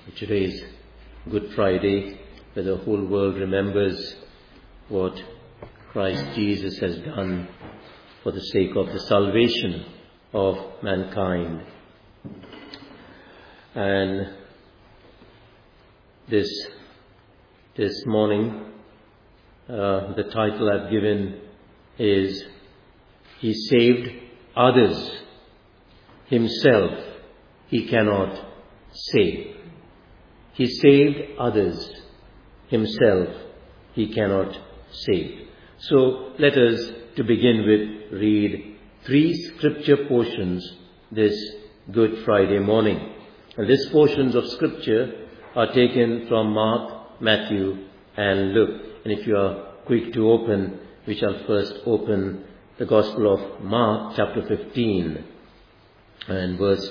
Today is Good Friday, where the whole world remembers what Christ Jesus has done for the sake of the salvation of mankind. And this morning, the title I've given is He saved others, Himself He cannot save. He saved others, Himself He cannot save. So let us, to begin with, read 3 scripture portions this Good Friday morning. And these portions of scripture are taken from Mark, Matthew and Luke. And if you are quick to open, we shall first open the Gospel of Mark chapter 15 and verse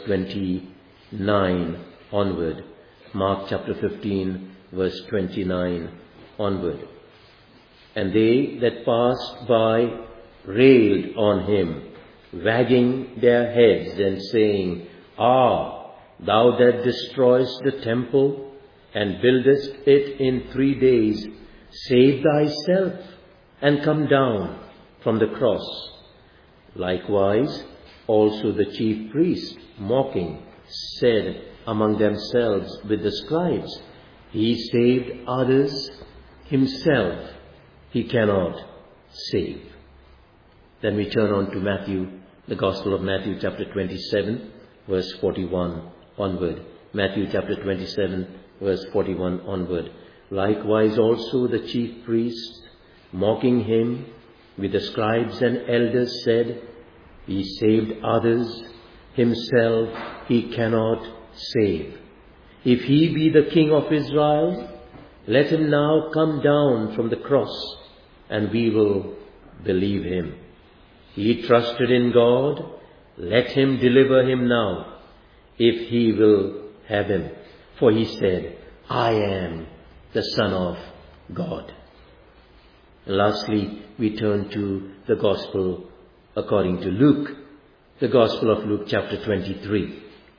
29 onward. Mark chapter 15 verse 29 onward. And they that passed by railed on him, wagging their heads and saying, Ah, thou that destroyest the temple and buildest it in 3 days, save thyself and come down from the cross. Likewise, also the chief priests, mocking, said among themselves with the scribes, He saved others, Himself He cannot save. Then we turn on to Matthew, the Gospel of Matthew chapter 27, verse 41 onward. Matthew chapter 27, verse 41 onward. Likewise also the chief priests, mocking Him with the scribes and elders, said, He saved others, Himself He cannot save. If He be the King of Israel, let Him now come down from the cross, and we will believe Him. He trusted in God, let Him deliver Him now, if He will have Him. For He said, I am the Son of God. And lastly, we turn to the Gospel according to Luke, the Gospel of Luke chapter 23.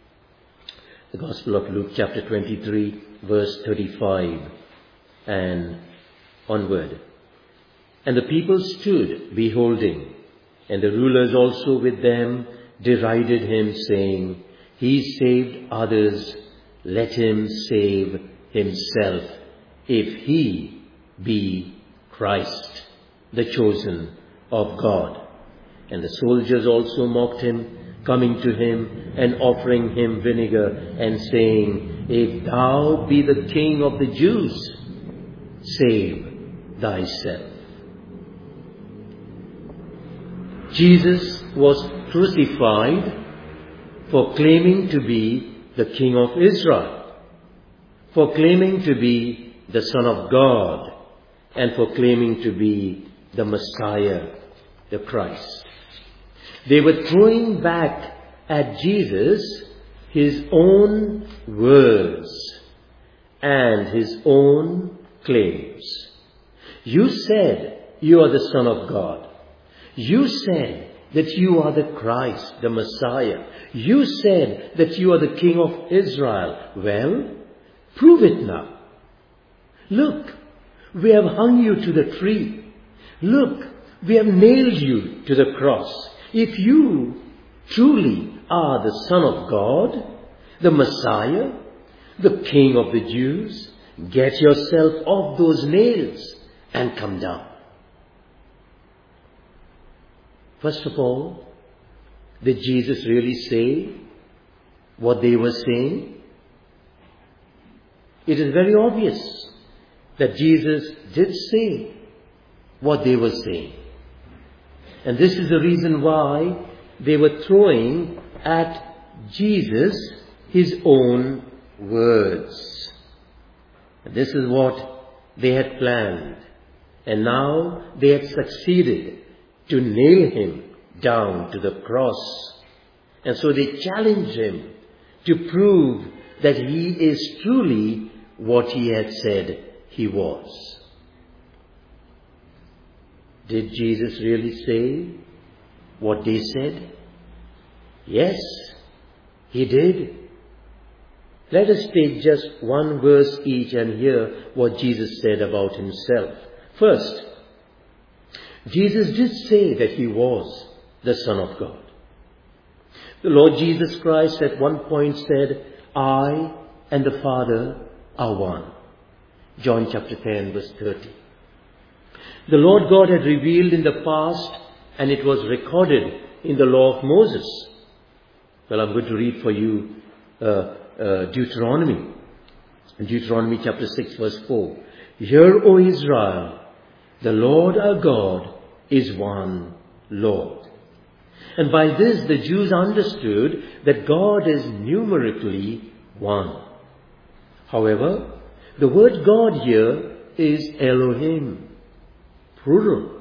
The Gospel of Luke chapter 23 verse 35 and onward. And the people stood beholding, and the rulers also with them derided Him, saying, He saved others, let Him save Himself, if He be Christ, the chosen of God. And the soldiers also mocked Him, coming to Him and offering Him vinegar and saying, If thou be the King of the Jews, save thyself. Jesus was crucified for claiming to be the King of Israel, for claiming to be the Son of God, and for claiming to be the Messiah, the Christ. They were throwing back at Jesus His own words and His own claims. You said you are the Son of God. You said that you are the Christ, the Messiah. You said that you are the King of Israel. Well, prove it now. Look, we have hung you to the tree. Look, we have nailed you to the cross. If you truly are the Son of God, the Messiah, the King of the Jews, get yourself off those nails and come down. First of all, did Jesus really say what they were saying? It is very obvious that Jesus did say what they were saying. And this is the reason why they were throwing at Jesus His own words. This is what they had planned. And now they had succeeded to nail Him down to the cross. And so they challenged Him to prove that He is truly what He had said He was. Did Jesus really say what they said? Yes, He did. Let us take just one verse each and hear what Jesus said about himself. First, Jesus did say that he was the Son of God. The Lord Jesus Christ at one point said, I and the Father are one. John chapter 10 verse 30. The Lord God had revealed in the past, and it was recorded in the law of Moses. Well, I'm going to read for you Deuteronomy. Deuteronomy chapter 6 verse 4. Hear, O Israel, the Lord our God is one Lord. And by this the Jews understood that God is numerically one. However, the word God here is Elohim, plural.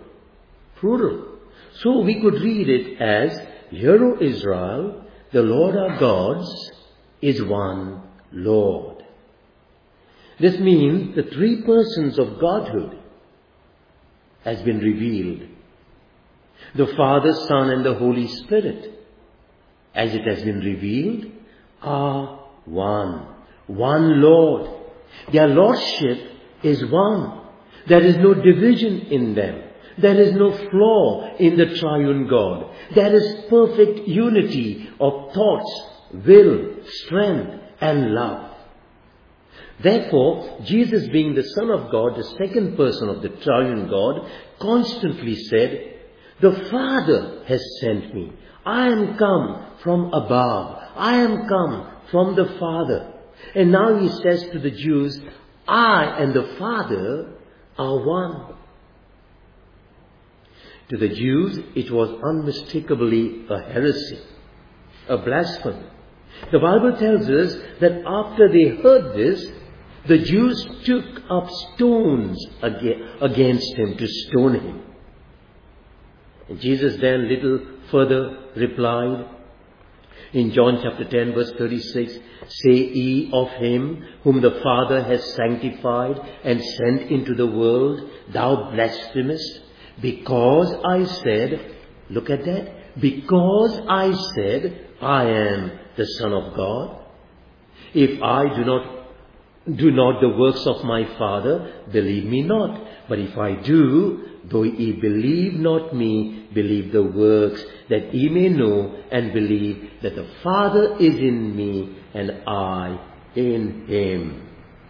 So we could read it as, Hear, O Israel, the Lord our God is one Lord. This means the three persons of Godhood has been revealed. The Father, Son, and the Holy Spirit, as it has been revealed, are one. One Lord. Their Lordship is one. There is no division in them. There is no flaw in the triune God. There is perfect unity of thoughts, will, strength, and love. Therefore, Jesus, being the Son of God, the second person of the triune God, constantly said, the Father has sent me. I am come from above. I am come from the Father. And now he says to the Jews, I and the Father are one. To the Jews, it was unmistakably a heresy, a blasphemy. The Bible tells us that after they heard this, the Jews took up stones against him to stone him. And Jesus then little further replied in John chapter 10 verse 36, Say ye of him whom the Father has sanctified and sent into the world, thou blasphemest, because I said, look at that, because I said, I am the Son of God. If I do not the works of my Father, believe me not. But if I do, though ye believe not me, believe the works, that ye may know and believe that the Father is in me and I in him.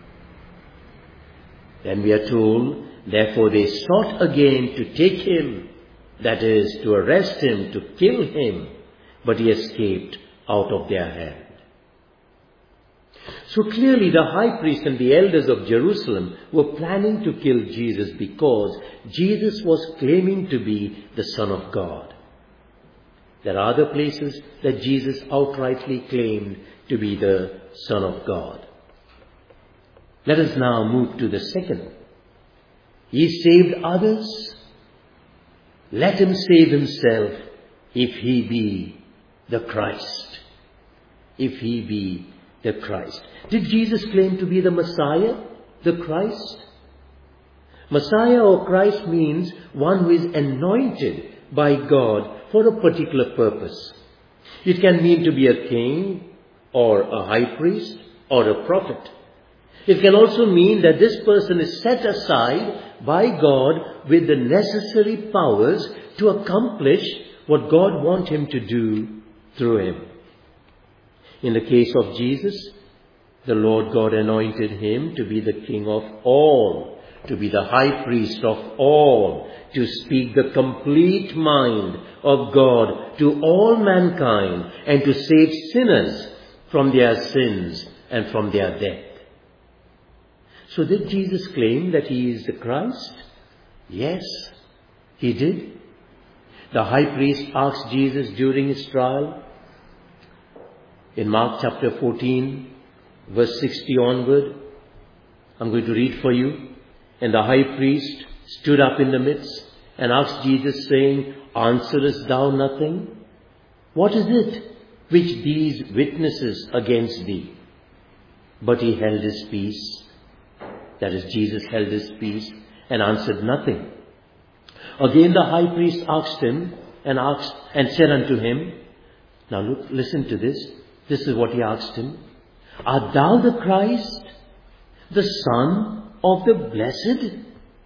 Then we are told, therefore they sought again to take him, that is, to arrest him, to kill him, but he escaped out of their hand. So clearly the high priest and the elders of Jerusalem were planning to kill Jesus because Jesus was claiming to be the Son of God. There are other places that Jesus outrightly claimed to be the Son of God. Let us now move to the second. He saved others. Let him save himself if he be the Christ. If he be the Christ. Did Jesus claim to be the Messiah, the Christ? Messiah or Christ means one who is anointed by God for a particular purpose. It can mean to be a king or a high priest or a prophet. It can also mean that this person is set aside by God with the necessary powers to accomplish what God wants him to do through him. In the case of Jesus, the Lord God anointed him to be the King of all, to be the high priest of all, to speak the complete mind of God to all mankind and to save sinners from their sins and from their death. So did Jesus claim that he is the Christ? Yes, he did. The high priest asked Jesus during his trial, in Mark chapter 14, verse 60 onward, I'm going to read for you. And the high priest stood up in the midst and asked Jesus, saying, Answerest thou nothing? What is it which these witnesses against thee? But he held his peace. That is, Jesus held his peace and answered nothing. Again the high priest asked him and said unto him, now look, listen to this. This is what he asked him. Art thou the Christ, the Son of the Blessed?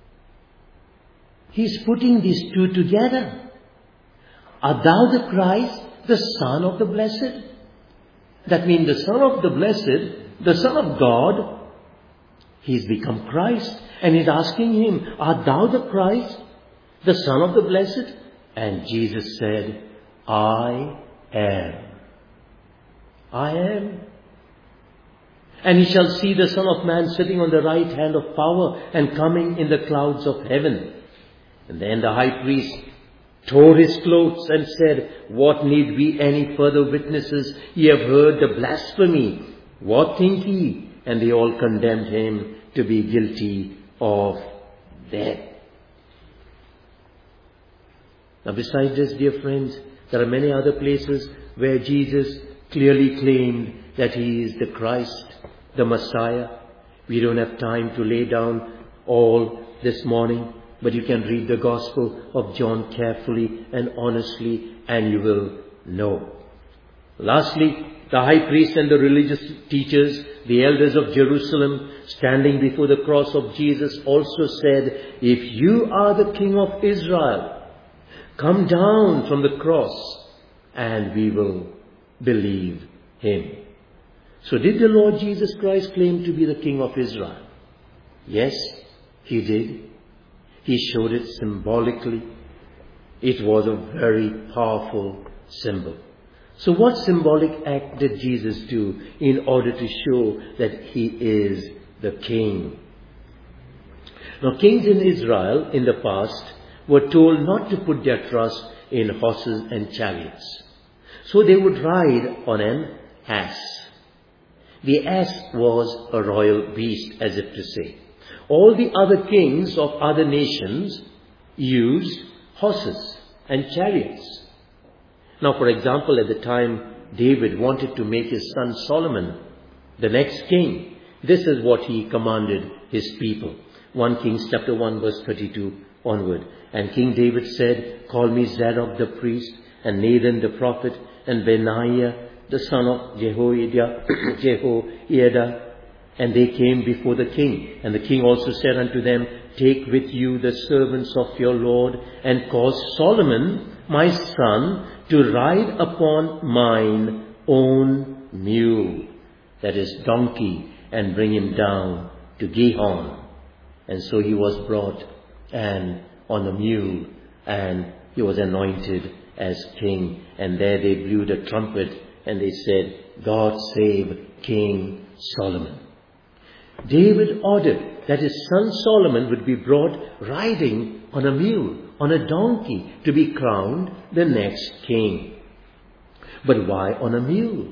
He's putting these two together. Art thou the Christ, the Son of the Blessed? That means the Son of the Blessed, the Son of God, he's become Christ. And he's asking him, art thou the Christ, the Son of the Blessed? And Jesus said, I am. I am. And he shall see the Son of Man sitting on the right hand of power and coming in the clouds of heaven. And then the high priest tore his clothes and said, what need we any further witnesses? Ye have heard the blasphemy. What think ye? And they all condemned him to be guilty of death. Now besides this, dear friends, there are many other places where Jesus clearly claimed that he is the Christ, the Messiah. We don't have time to lay down all this morning, but you can read the Gospel of John carefully and honestly, and you will know. Lastly, the high priest and the religious teachers, the elders of Jerusalem, standing before the cross of Jesus, also said, if you are the King of Israel, come down from the cross and we will believe him. So did the Lord Jesus Christ claim to be the King of Israel? Yes, he did. He showed it symbolically. It was a very powerful symbol. So what symbolic act did Jesus do in order to show that he is the King? Now, kings in Israel in the past were told not to put their trust in horses and chariots. So they would ride on an ass. The ass was a royal beast, as if to say. All the other kings of other nations used horses and chariots. Now, for example, at the time David wanted to make his son Solomon the next king, this is what he commanded his people. 1 Kings chapter 1 verse 32 onward. And King David said, call me Zadok the priest, and Nathan the prophet, and Benaiah the son of Jehoiada. And they came before the king. And the king also said unto them, take with you the servants of your Lord, and cause Solomon my son to ride upon mine own mule, that is donkey, and bring him down to Gihon. And so he was brought and on a mule, and he was anointed as king. And there they blew the trumpet, and they said, God save King Solomon. David ordered that his son Solomon would be brought riding on a mule, on a donkey, to be crowned the next king. But why on a mule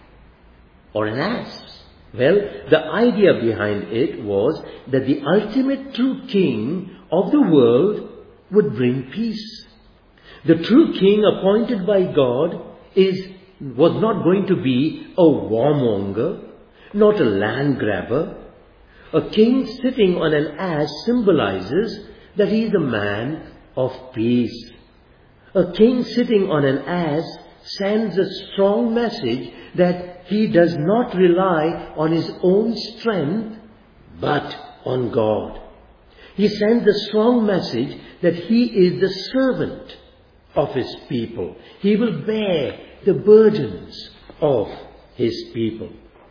or an ass? Well, the idea behind it was that the ultimate true king of the world would bring peace. The true king appointed by God was not going to be a warmonger, not a land grabber. A king sitting on an ass symbolizes that he is a man of peace. A king sitting on an ass sends a strong message that he does not rely on his own strength, but on God. He sends a strong message that he is the servant of his people. He will bear the burdens of his people.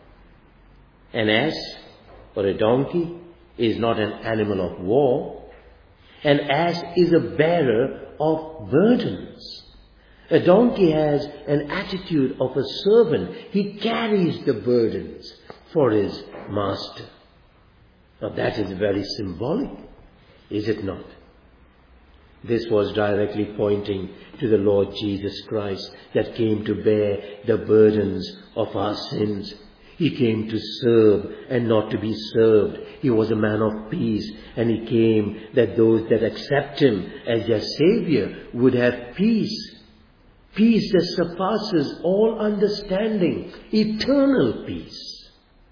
An ass or a donkey is not an animal of war. An ass is a bearer of burdens. A donkey has an attitude of a servant. He carries the burdens for his master. Now that is very symbolic, is it not? This was directly pointing to the Lord Jesus Christ that came to bear the burdens of our sins. He came to serve and not to be served. He was a man of peace, and he came that those that accept him as their Savior would have peace. Peace that surpasses all understanding, eternal peace.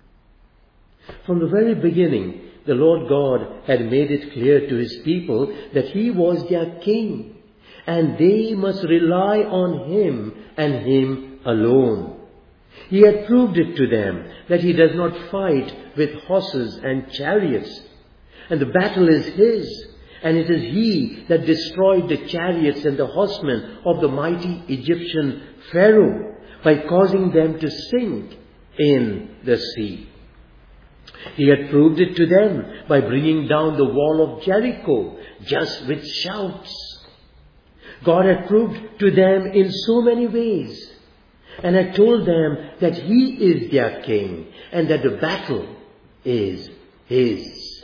From the very beginning, the Lord God had made it clear to his people that he was their king, and they must rely on him and him alone. He had proved it to them that he does not fight with horses and chariots. And the battle is his. And it is he that destroyed the chariots and the horsemen of the mighty Egyptian Pharaoh by causing them to sink in the sea. He had proved it to them by bringing down the wall of Jericho just with shouts. God had proved to them in so many ways and had told them that he is their king and that the battle is his.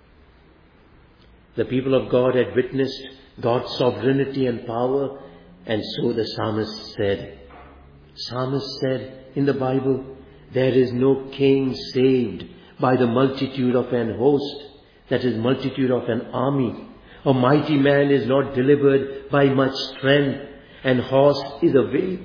The people of God had witnessed God's sovereignty and power, and so the psalmist said in the Bible, there is no king saved by the multitude of an host, that is, multitude of an army. A mighty man is not delivered by much strength, and horse is a vain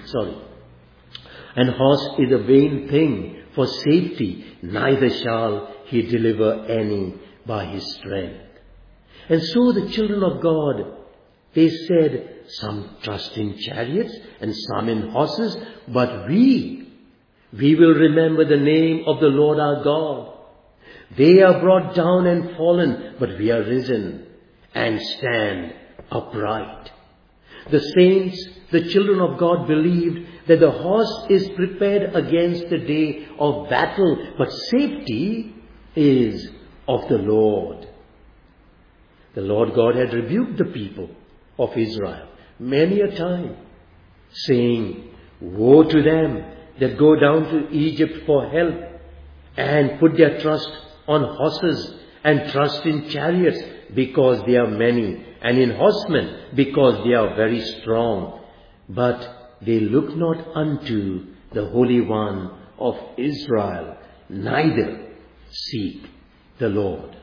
thing for safety, neither shall he deliver any by his strength. And so the children of God, they said, some trust in chariots and some in horses, but we will remember the name of the Lord our God. They are brought down and fallen, but we are risen and stand upright. The saints, the children of God, believed that the horse is prepared against the day of battle, but safety is of the Lord. The Lord God had rebuked the people of Israel many a time, saying, woe to them that go down to Egypt for help and put their trust on horses and trust in chariots because they are many, and in horsemen because they are very strong. But they look not unto the Holy One of Israel, neither seek the Lord.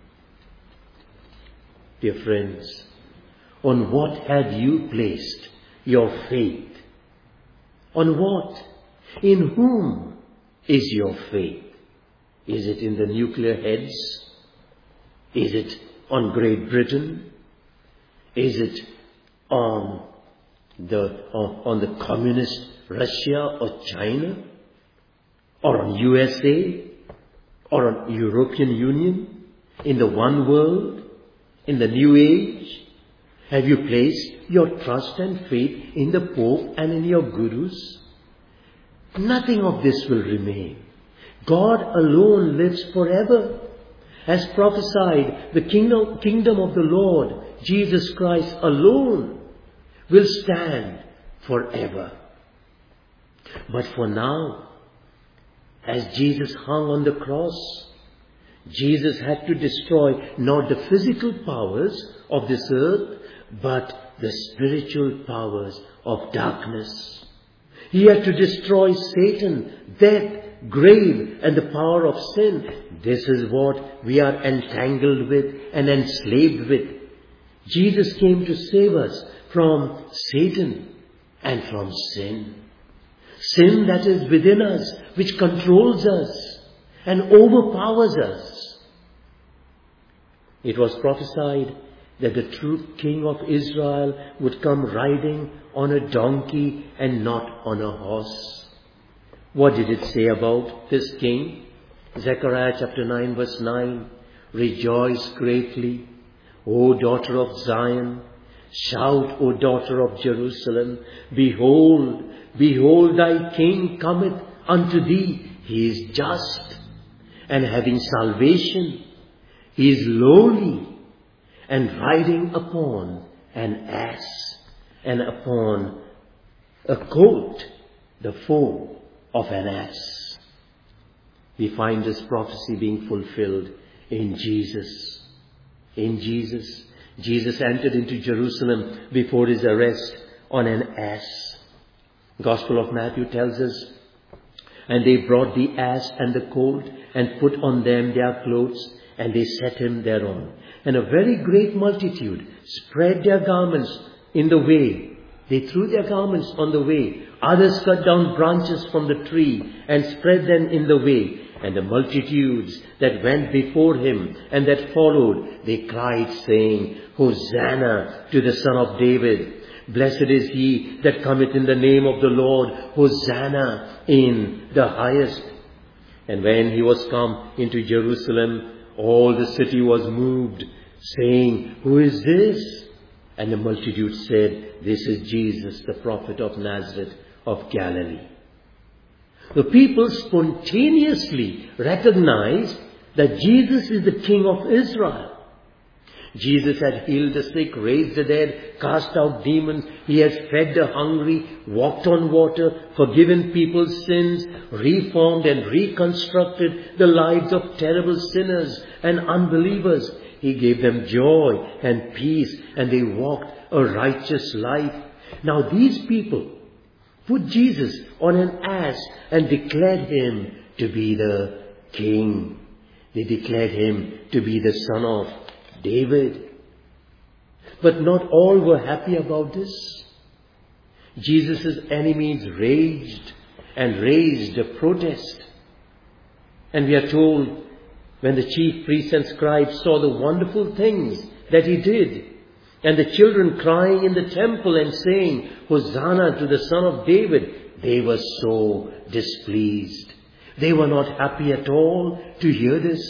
Dear friends, on what have you placed your faith? On what? In whom is your faith? Is it in the nuclear heads? Is it on Great Britain? Is it on the communist Russia or China? Or on USA? Or on European Union? In the one world? In the new age? Have you placed your trust and faith in the Pope and in your gurus? Nothing of this will remain. God alone lives forever. As prophesied, the kingdom of the Lord, Jesus Christ alone, will stand forever. But for now, as Jesus hung on the cross, Jesus had to destroy not the physical powers of this earth, but the spiritual powers of darkness. He had to destroy Satan, death, grave, and the power of sin. This is what we are entangled with and enslaved with. Jesus came to save us from Satan and from sin. Sin that is within us, which controls us and overpowers us. It was prophesied that the true king of Israel would come riding on a donkey and not on a horse. What did it say about this king? Zechariah chapter 9 verse 9. Rejoice greatly, O daughter of Zion. Shout, O daughter of Jerusalem. Behold, behold, thy king cometh unto thee. He is just and having salvation. He is lowly and riding upon an ass and upon a colt, the foal of an ass. We find this prophecy being fulfilled in Jesus. In Jesus. Jesus entered into Jerusalem before his arrest on an ass. Gospel of Matthew tells us, and they brought the ass and the colt and put on them their clothes, and they set him thereon. And a very great multitude spread their garments in the way. They threw their garments on the way. Others cut down branches from the tree and spread them in the way. And the multitudes that went before him and that followed, they cried, saying, Hosanna to the Son of David. Blessed is he that cometh in the name of the Lord. Hosanna in the highest. And when he was come into Jerusalem, all the city was moved, saying, Who is this? And the multitude said, This is Jesus, the prophet of Nazareth of Galilee. The people spontaneously recognized that Jesus is the King of Israel. Jesus had healed the sick, raised the dead, cast out demons. He has fed the hungry, walked on water, forgiven people's sins, reformed and reconstructed the lives of terrible sinners and unbelievers. He gave them joy and peace, and they walked a righteous life. Now these people put Jesus on an ass and declared him to be the king. They declared him to be the son of David. But not all were happy about this. Jesus' enemies raged and raised a protest. And we are told, when the chief priests and scribes saw the wonderful things that he did, and the children crying in the temple and saying, Hosanna to the Son of David, they were so displeased. They were not happy at all to hear this.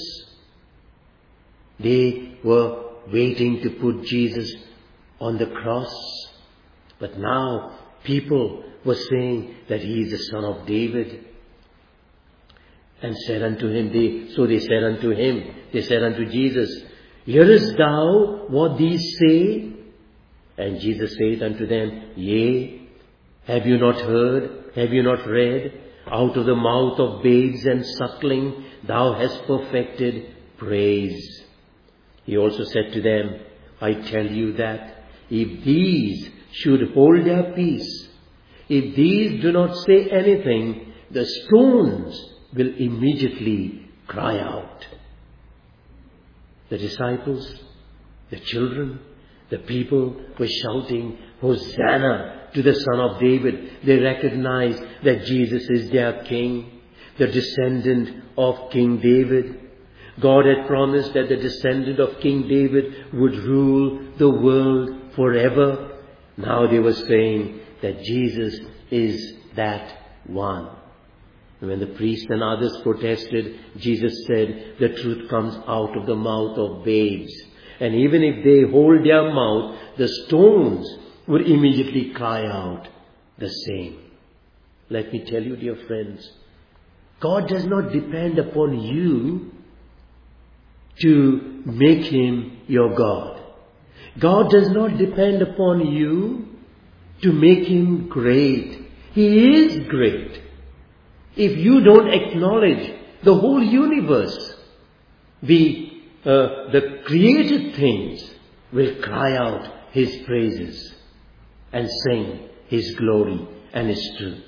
They were waiting to put Jesus on the cross. But now people were saying that he is the Son of David. And said unto him, they said unto Jesus, Hearest thou what these say? And Jesus saith unto them, Yea, have you not heard, have you not read? Out of the mouth of babes and suckling thou hast perfected praise. He also said to them, I tell you that if these should hold their peace, if these do not say anything, the stones will immediately cry out. The disciples, the children, the people were shouting, Hosanna to the Son of David. They recognized that Jesus is their King, the descendant of King David. God had promised that the descendant of King David would rule the world forever. Now they were saying that Jesus is that one. And when the priests and others protested, Jesus said, the truth comes out of the mouth of babes. And even if they hold their mouth, the stones would immediately cry out the same. Let me tell you, dear friends, God does not depend upon you to make him your God. God does not depend upon you to make him great. He is great. If you don't acknowledge the whole universe, the created things will cry out his praises and sing his glory and his truth.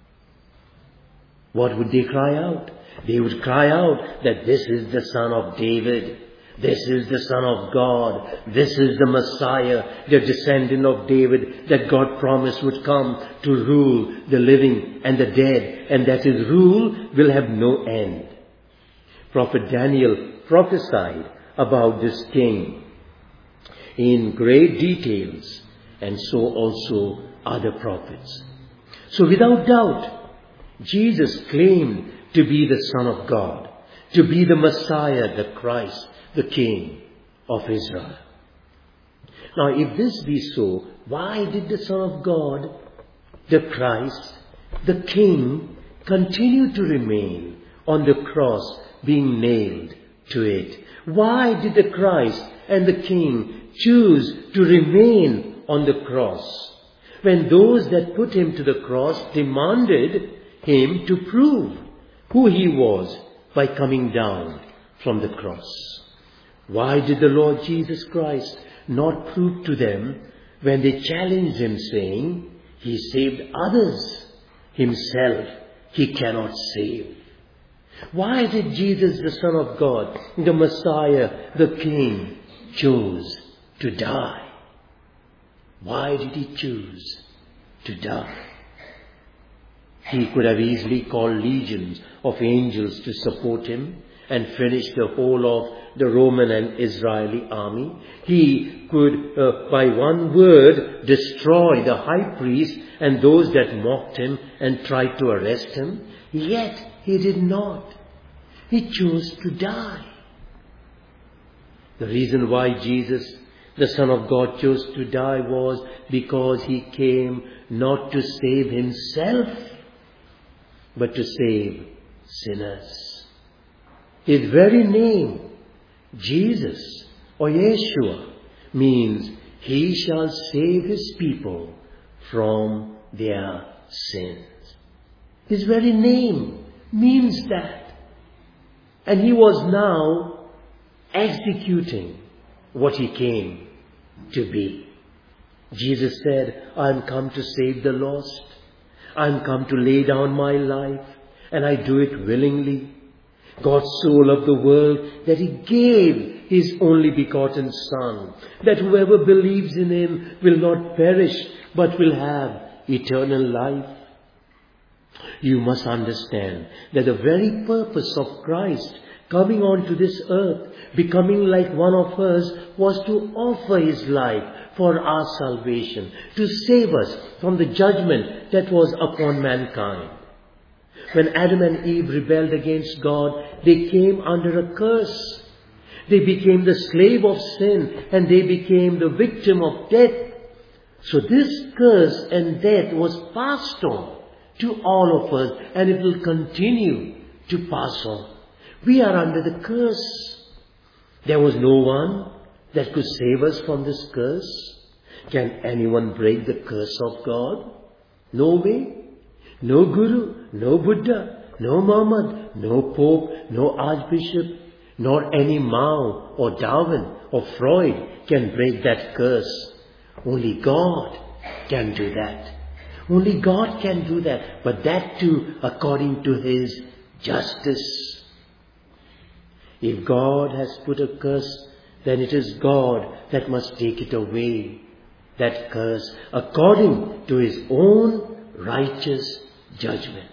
What would they cry out? They would cry out that this is the Son of David. This is the Son of God. This is the Messiah, the descendant of David that God promised would come to rule the living and the dead, and that his rule will have no end. Prophet Daniel prophesied about this king in great details, and so also other prophets. So without doubt, Jesus claimed to be the Son of God, to be the Messiah, the Christ, the King of Israel. Now, if this be so, why did the Son of God, the Christ, the King, continue to remain on the cross, being nailed to it? Why did the Christ and the King choose to remain on the cross when those that put him to the cross demanded him to prove who he was by coming down from the cross? Why did the Lord Jesus Christ not prove to them when they challenged him, saying, he saved others, himself he cannot save? Why did Jesus, the Son of God, the Messiah, the King, choose to die? Why did he choose to die? He could have easily called legions of angels to support him, and finish the whole of the Roman and Israeli army. He could, by one word, destroy the high priest and those that mocked him and tried to arrest him. Yet he did not. He chose to die. The reason why Jesus, the Son of God, chose to die was because he came not to save himself, but to save sinners. His very name, Jesus or Yeshua, means he shall save his people from their sins. His very name means that. And he was now executing what he came to be. Jesus said, I'm come to save the lost. I'm come to lay down my life, and I do it willingly. God so loved the world that he gave his only begotten Son, that whoever believes in him will not perish, but will have eternal life. You must understand that the very purpose of Christ coming onto this earth, becoming like one of us, was to offer his life for our salvation, to save us from the judgment that was upon mankind. When Adam and Eve rebelled against God, they came under a curse. They became the slave of sin, and they became the victim of death. So this curse and death was passed on to all of us, and it will continue to pass on. We are under the curse. There was no one that could save us from this curse. Can anyone break the curse of God? No way. No Guru, no Buddha, no Muhammad, no Pope, no Archbishop, nor any Mao or Darwin or Freud can break that curse. Only God can do that. Only God can do that, but that too according to his justice. If God has put a curse, then it is God that must take it away, that curse, according to his own righteous judgment.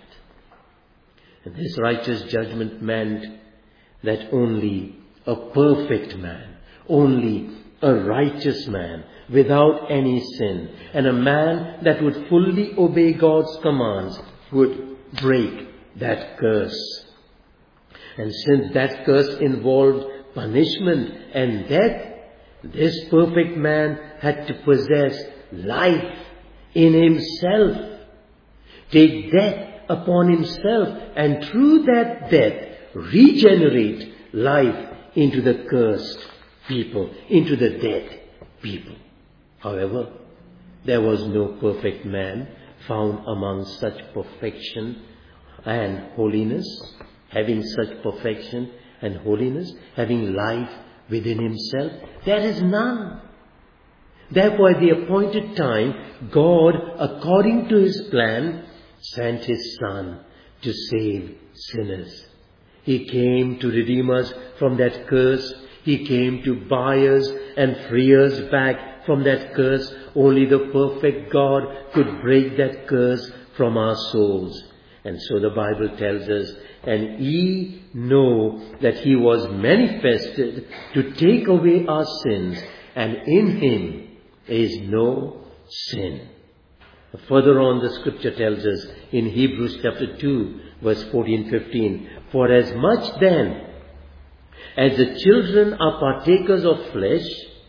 And this righteous judgment meant that only a perfect man, only a righteous man, without any sin, and a man that would fully obey God's commands would break that curse. And since that curse involved punishment and death, this perfect man had to possess life in himself, take death upon himself, and through that death regenerate life into the cursed people, into the dead people. However, there was no perfect man found among such perfection and holiness, having such perfection and holiness, having life within himself. There is none. Therefore, at the appointed time, God, according to his plan, sent his Son to save sinners. He came to redeem us from that curse. He came to buy us and free us back from that curse. Only the perfect God could break that curse from our souls. And so the Bible tells us, and ye know that he was manifested to take away our sins, and in him is no sin. Further on, the scripture tells us in Hebrews chapter 2, verse 14-15, for as much then as the children are partakers of flesh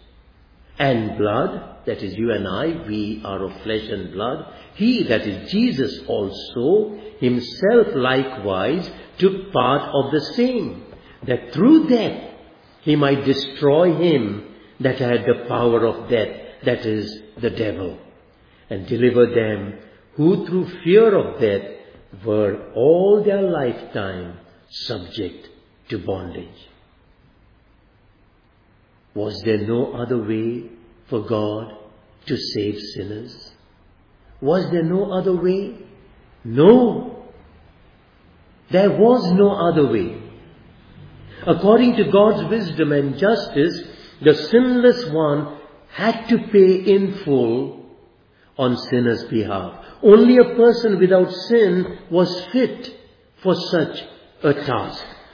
and blood, that is you and I, we are of flesh and blood, he, that is Jesus also, himself likewise took part of the same, that through death he might destroy him that had the power of death, that is the devil, and deliver them who through fear of death were all their lifetime subject to bondage. Was there no other way for God to save sinners? Was there no other way? No. There was no other way. According to God's wisdom and justice, the sinless one had to pay in full on sinners' behalf. Only a person without sin was fit for such a task.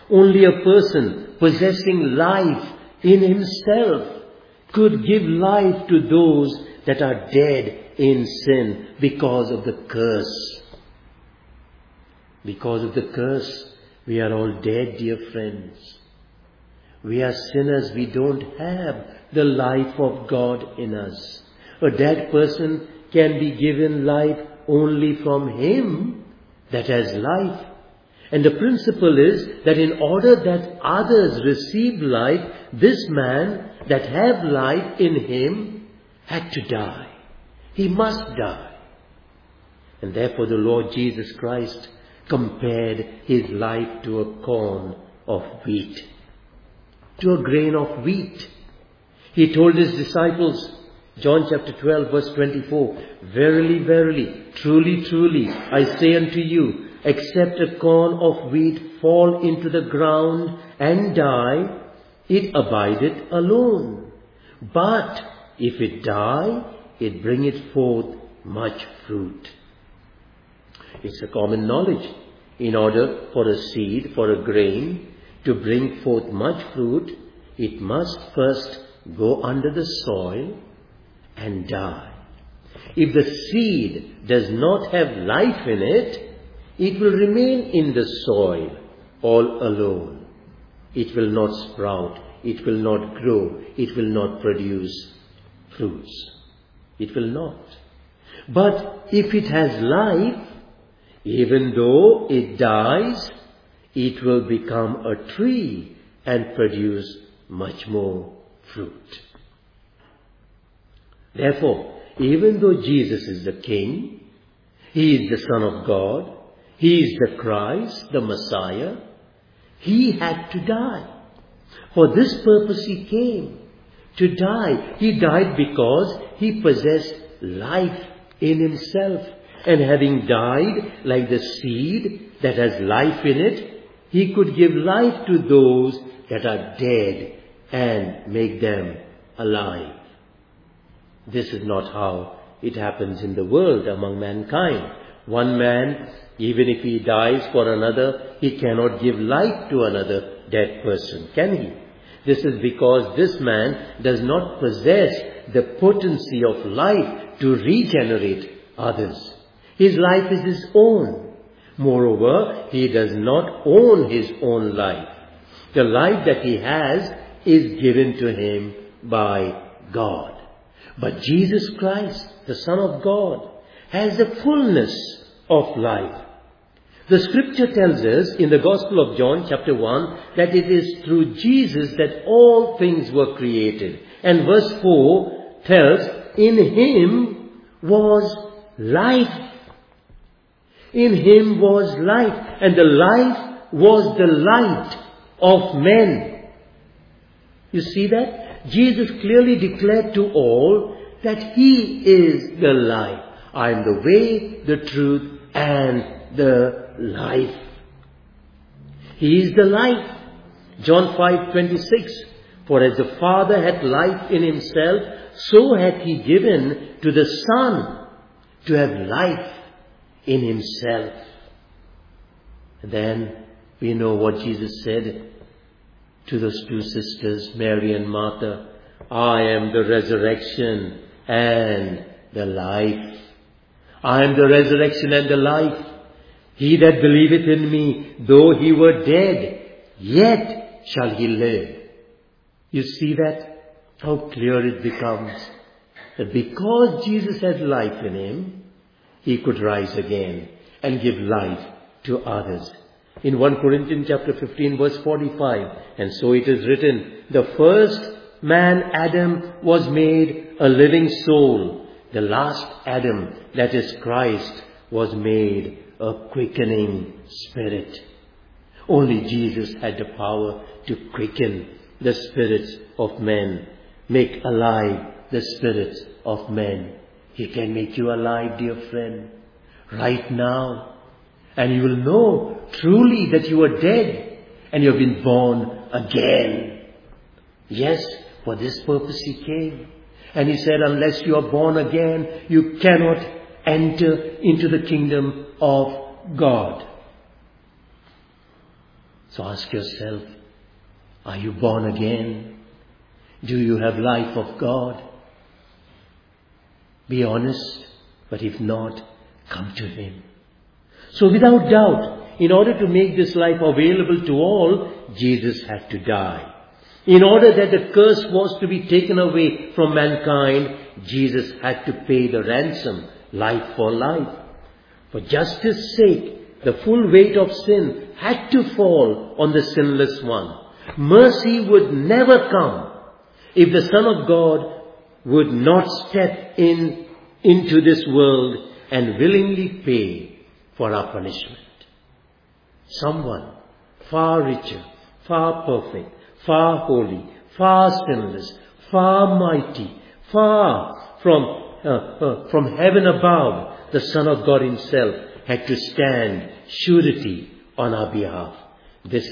Only a person possessing life in himself could give life to those that are dead in sin because of the curse. Because of the curse, we are all dead, dear friends. We are sinners. We don't have the life of God in us. A dead person can be given life only from Him that has life. And the principle is that in order that others receive life, this man that have life in him had to die. He must die. And therefore the Lord Jesus Christ compared His life to a corn of wheat, to a grain of wheat. He told His disciples, John chapter 12 verse 24, "Verily, verily, truly, truly, I say unto you, except a corn of wheat fall into the ground and die, it abideth alone. But if it die, it bringeth forth much fruit." It's a common knowledge. In order for a seed, for a grain, to bring forth much fruit, it must first go under the soil and die. If the seed does not have life in it, it will remain in the soil all alone. It will not sprout. It will not grow. It will not produce fruits. It will not. But if it has life, even though it dies, it will become a tree and produce much more fruit. Therefore, even though Jesus is the King, He is the Son of God, He is the Christ, the Messiah, He had to die. For this purpose He came, to die. He died because He possessed life in Himself. And having died like the seed that has life in it, He could give life to those that are dead and make them alive. This is not how it happens in the world among mankind. One man, even if he dies for another, he cannot give life to another dead person, can he? This is because this man does not possess the potency of life to regenerate others. His life is his own. Moreover, he does not own his own life. The life that he has is given to him by God. But Jesus Christ, the Son of God, has the fullness of life. The scripture tells us in the Gospel of John chapter 1 that it is through Jesus that all things were created. And verse 4 tells, "In Him was life." In Him was life, and the life was the light of men. You see that? Jesus clearly declared to all that He is the life. I am the way, the truth, and the life. He is the life. John 5:26, "For as the Father hath life in Himself, so hath He given to the Son to have life in Himself." And then we know what Jesus said to those two sisters, Mary and Martha, "I am the resurrection and the life. I am the resurrection and the life. He that believeth in me, though he were dead, yet shall he live." You see that? How clear it becomes. That because Jesus had life in Him, He could rise again and give life to others. In 1 Corinthians chapter 15 verse 45, "And so it is written, the first man Adam was made a living soul. The last Adam, that is Christ, was made a quickening spirit." Only Jesus had the power to quicken the spirits of men, make alive the spirits of men. He can make you alive, dear friend, right now. And you will know truly that you are dead and you have been born again. Yes, for this purpose He came. And He said, unless you are born again, you cannot enter into the kingdom of God. So ask yourself, are you born again? Do you have life of God? Be honest, but if not, come to Him. So without doubt, in order to make this life available to all, Jesus had to die. In order that the curse was to be taken away from mankind, Jesus had to pay the ransom, life for life. For justice' sake, the full weight of sin had to fall on the sinless one. Mercy would never come if the Son of God would not step into this world and willingly pay for our punishment. Someone far richer, far perfect, far holy, far sinless, far mighty, far from heaven above, the Son of God Himself had to stand surety on our behalf. This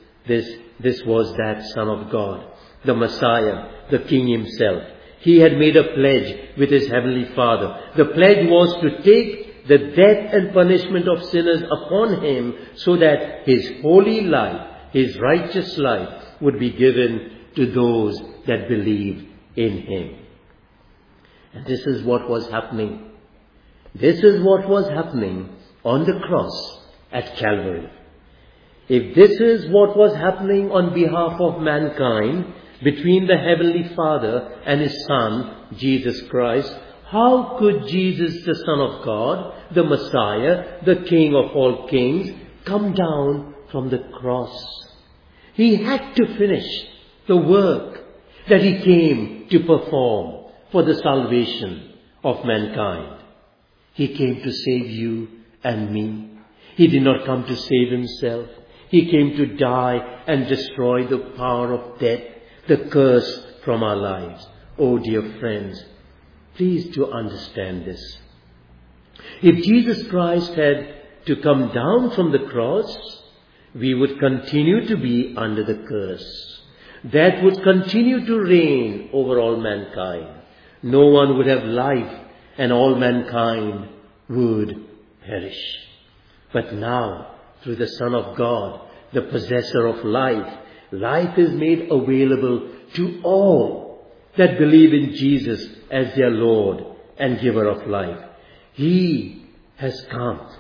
was that Son of God, the Messiah, the King Himself. He had made a pledge with His Heavenly Father. The pledge was to take the death and punishment of sinners upon Him so that His holy life, His righteous life would be given to those that believe in Him. And this is what was happening. This is what was happening on the cross at Calvary. If this is what was happening on behalf of mankind between the Heavenly Father and His Son, Jesus Christ, how could Jesus, the Son of God, the Messiah, the King of all kings, come down from the cross? He had to finish the work that He came to perform for the salvation of mankind. He came to save you and me. He did not come to save Himself. He came to die and destroy the power of death, the curse from our lives. Oh dear friends, please to understand this. If Jesus Christ had to come down from the cross, we would continue to be under the curse. That would continue to reign over all mankind. No one would have life and all mankind would perish. But now, through the Son of God, the possessor of life, life is made available to all that believe in Jesus as their Lord and giver of life. He has come.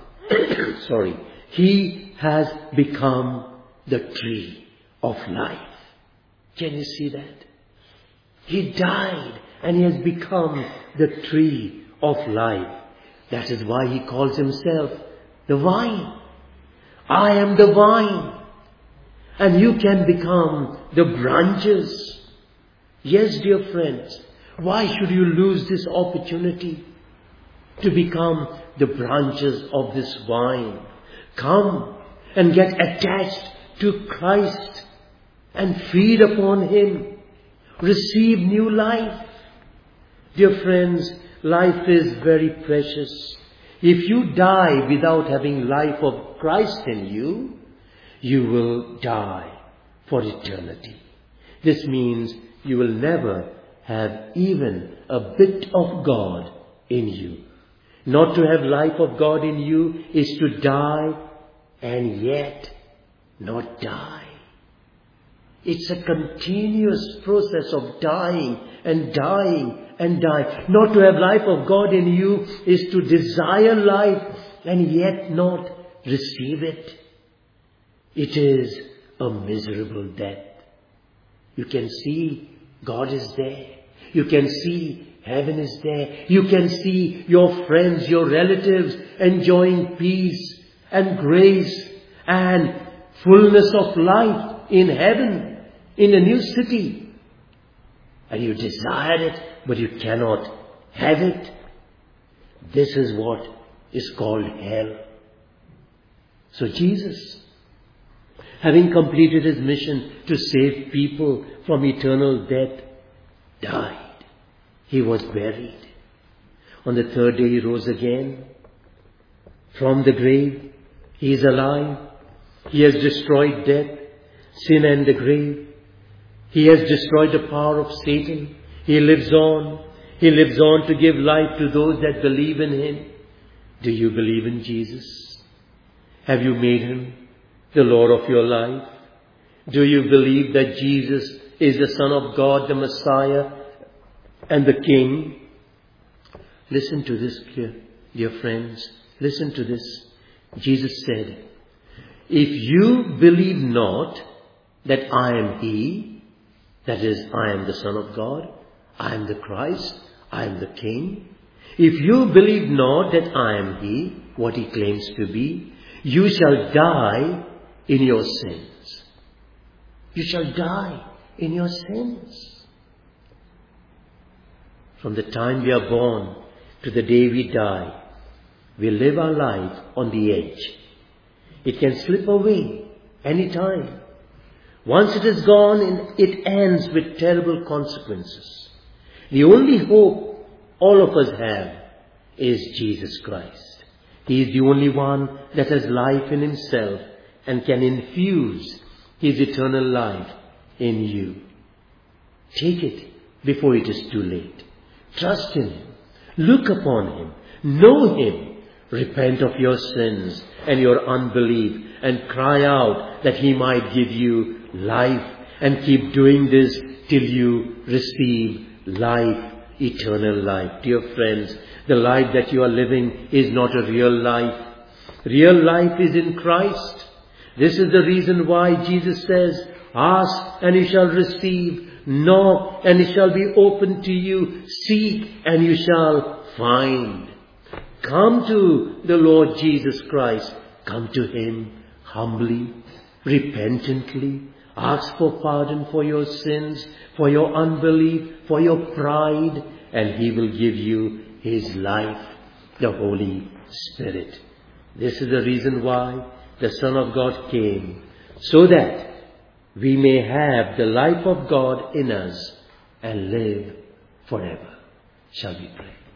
He has become the tree of life. Can you see that? He died and He has become the tree of life. That is why He calls Himself the vine. I am the vine. And you can become the branches. Yes, dear friends, why should you lose this opportunity to become the branches of this vine? Come and get attached to Christ and feed upon Him. Receive new life. Dear friends, life is very precious. If you die without having life of Christ in you, you will die for eternity. This means you will never have even a bit of God in you. Not to have life of God in you is to die and yet not die. It's a continuous process of dying and dying and dying. Not to have life of God in you is to desire life and yet not receive it. It is a miserable death. You can see God is there. You can see heaven is there. You can see your friends, your relatives enjoying peace and grace and fullness of life in heaven, in a new city. And you desire it, but you cannot have it. This is what is called hell. So Jesus, having completed His mission to save people from eternal death, died. He was buried. On the third day He rose again from the grave. He is alive. He has destroyed death, sin and the grave. He has destroyed the power of Satan. He lives on. He lives on to give life to those that believe in Him. Do you believe in Jesus? Have you made Him the Lord of your life? Do you believe that Jesus is the Son of God, the Messiah, and the King? Listen to this, dear friends. Listen to this. Jesus said, if you believe not that I am He, that is, I am the Son of God, I am the Christ, I am the King. If you believe not that I am He, what He claims to be, you shall die in your sins. You shall die in your sins. From the time we are born to the day we die, we live our life on the edge. It can slip away any time. Once it is gone, it ends with terrible consequences. The only hope all of us have is Jesus Christ. He is the only one that has life in Himself and can infuse His eternal life in you. Take it before it is too late. Trust in Him. Look upon Him. Know Him. Repent of your sins and your unbelief and cry out that He might give you life, and keep doing this till you receive life, eternal life. Dear friends, the life that you are living is not a real life. Real life is in Christ. This is the reason why Jesus says, ask and you shall receive, knock and it shall be opened to you, seek and you shall find. Come to the Lord Jesus Christ. Come to Him humbly, repentantly. Ask for pardon for your sins, for your unbelief, for your pride, and He will give you His life, the Holy Spirit. This is the reason why the Son of God came, so that we may have the life of God in us and live forever. Shall we pray?